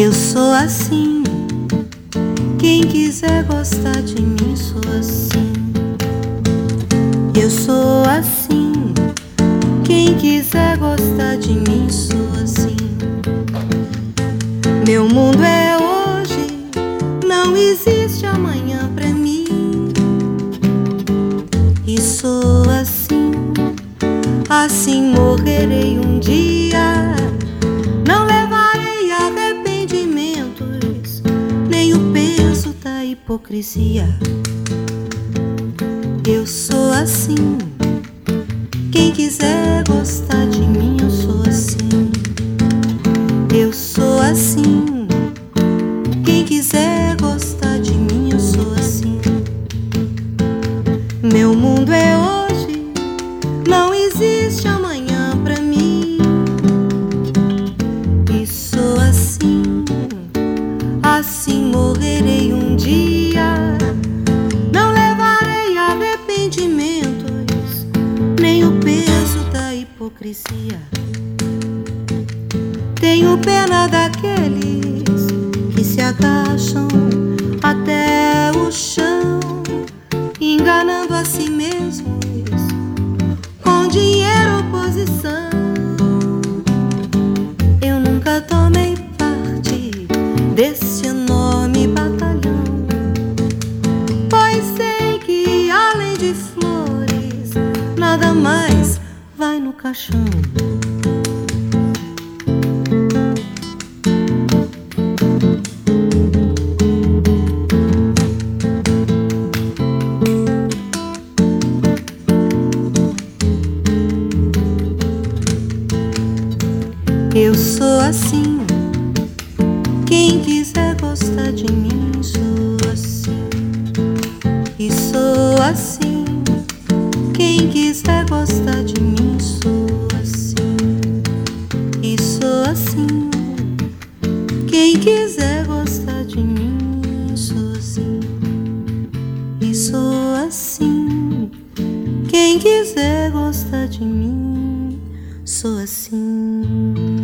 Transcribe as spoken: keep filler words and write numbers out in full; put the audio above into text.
Eu sou assim, quem quiser gostar de mim, sou assim. Eu sou assim, quem quiser gostar de mim, sou assim. Meu mundo é hoje, não existe amanhã pra mim. E sou assim, assim morrerei um dia. Não levarei arrependimentos, nem o peso da hipocrisia. Eu sou assim, quem quiser gostar de mim, eu sou assim. Eu sou assim, quem quiser gostar de mim, eu sou assim. Meu mundo é hoje, não existe amanhã pra mim. E sou assim, assim morrerei um dia. Não levarei arrependimentos, nem o peso da hipocrisia. Tenho pena daqueles que se agacham até o chão, enganando a si mesmos com dinheiro ou posição. Eu nunca tomei parte desse enorme batalhão, pois sei que além de flores nada mais vai no caixão. Eu sou assim, quem quiser gostar de mim, sou assim. E sou assim, quem quiser gostar de mim, sou assim. E sou assim, quem quiser gostar de mim, sou assim. E sou assim, quem quiser gostar de mim, sou assim.